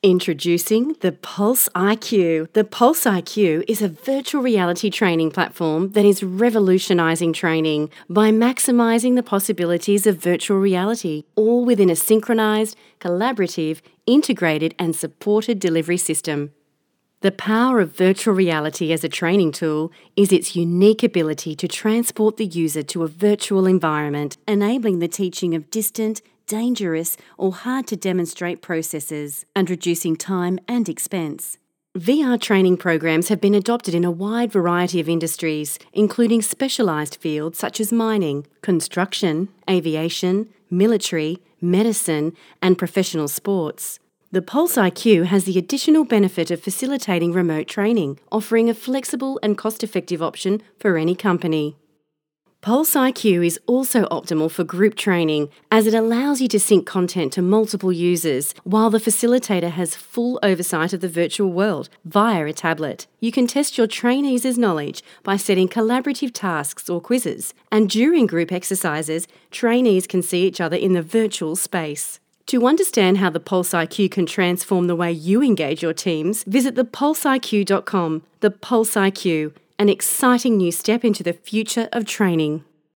Introducing the Pulse IQ. The Pulse IQ is a virtual reality training platform that is revolutionizing training by maximizing the possibilities of virtual reality, all within a synchronized, collaborative, integrated, and supported delivery system. The power of virtual reality as a training tool is its unique ability to transport the user to a virtual environment, enabling the teaching of distant, dangerous, or hard to demonstrate processes, and reducing time and expense. VR training programs have been adopted in a wide variety of industries, including specialised fields such as mining, construction, aviation, military, medicine, and professional sports. The Pulse IQ has the additional benefit of facilitating remote training, offering a flexible and cost-effective option for any company. Pulse IQ is also optimal for group training as it allows you to sync content to multiple users while the facilitator has full oversight of the virtual world via a tablet. You can test your trainees' knowledge by setting collaborative tasks or quizzes, and during group exercises, trainees can see each other in the virtual space. To understand how the Pulse IQ can transform the way you engage your teams, visit thepulseiq.com. The Pulse IQ, an exciting new step into the future of training.